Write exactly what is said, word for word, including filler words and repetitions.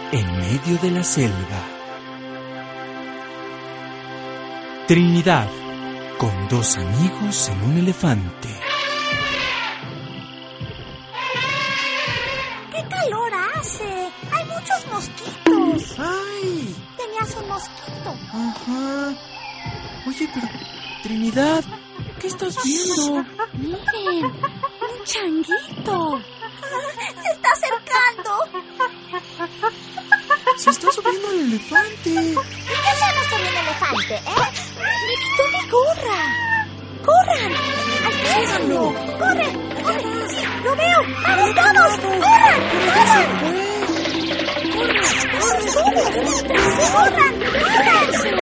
en medio de la selva. Trinidad, con dos amigos en un elefante. ¡Qué calor hace! ¡Hay muchos mosquitos! ¡Ay! Tenías un mosquito. Ajá. Oye, pero, Trinidad, ¿qué estás viendo? Miren, un changuito. Se está acercando. Se está subiendo el elefante. ¿Y qué hacemos con el elefante, eh? ¡Me quitó mi gorra! ¡Corran! ¡Alcánzalo! ¡Corre! ¡Corre! ¡Sí, lo veo! ¡Vamos, vamos! ¡Corran! ¡Corran! ¡Corran! ¡Corran! ¡Corran! ¡Corran!